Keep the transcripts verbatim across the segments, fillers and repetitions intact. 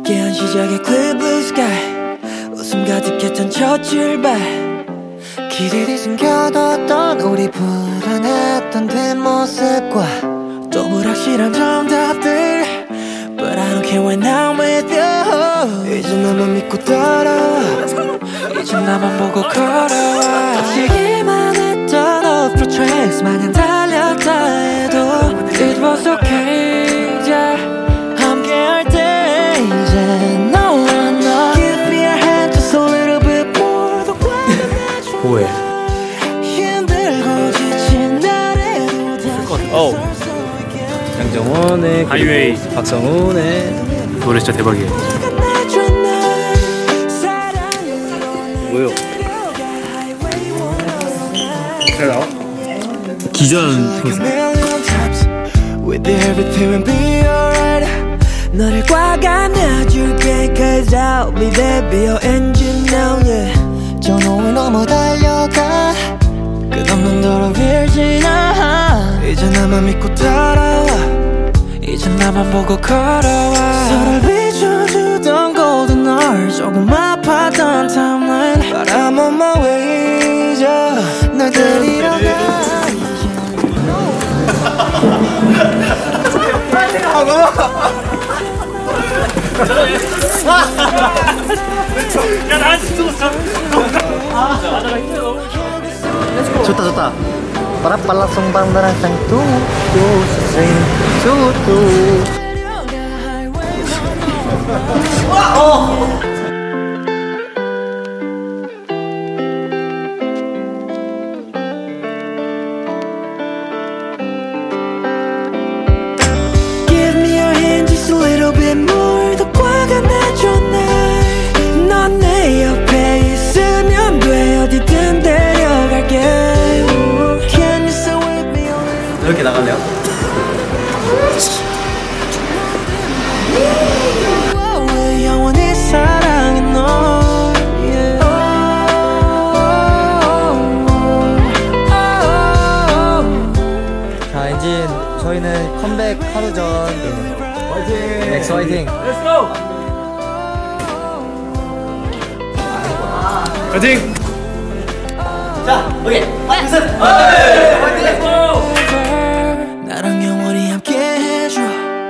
함께한 시작의 clear blue sky 웃음 가득했던 첫 출발 길들이 숨겨뒀던 우리 불안했던 뒷모습과 또 불확실한 정답들 But I don't care when I'm with you 이제 나만 믿고 따라와 이제 나만 보고 걸어와 갇히기만 했던 off the tracks 마냥 달렸다 해도 It was okay yeah 함께할 때 이제 너와 나 Give me your hand just a little bit more 더 과감해줘 뭐해? 힘들고 지친 날에도 다시 어. 양정원의 하이웨이 박성훈의 노래 진짜 대박이에요. 뭐요? 잘 나와? 기전 With everything will be alright 너를 꽉 안아줄게 Cause I'll be there be your engine now yeah 저 노을 넘어 달려가 끝없는 도로 위를 지나 이제 나만 믿고 따라와 이제 나만 보고 걸어와 서로를 비춰주던 golden hour 조금 아팠던 timeline But I'm on my way 이제 널 데리러 가 야 나한테 줬어. 좋다 좋다. Para langsung bang sang tu tu sing tu tu. Give me your hand just a little bit more 더 꽉 안아줘 날 넌 내 옆에 있으면 돼 어디든 데려갈게 이렇게 나갈래요? 영원히 사랑해 너 yeah. 자 이제 저희는 컴백 하루 전 화이팅! 넥스 화이팅! Let's go. 파이팅. 자, 오케이. 하나, Let's go. 나랑 영원히 함께 해줘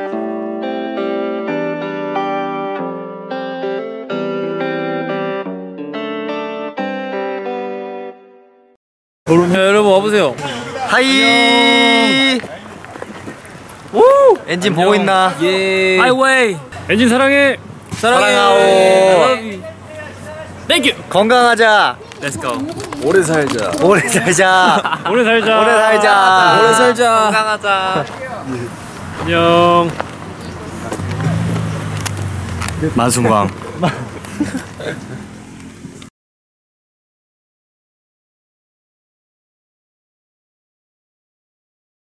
자, 여러분 와보세요. 하이! 오! 엔진 보고 있나? 예. 하이웨이. 엔진 사랑해. 사랑하오. 땡큐. 건강하자. Let's go. 오래 살자. 오래 살자. 오래 살자. 오래 살자. 오래 살자. 건강하자. 안녕. 만순광.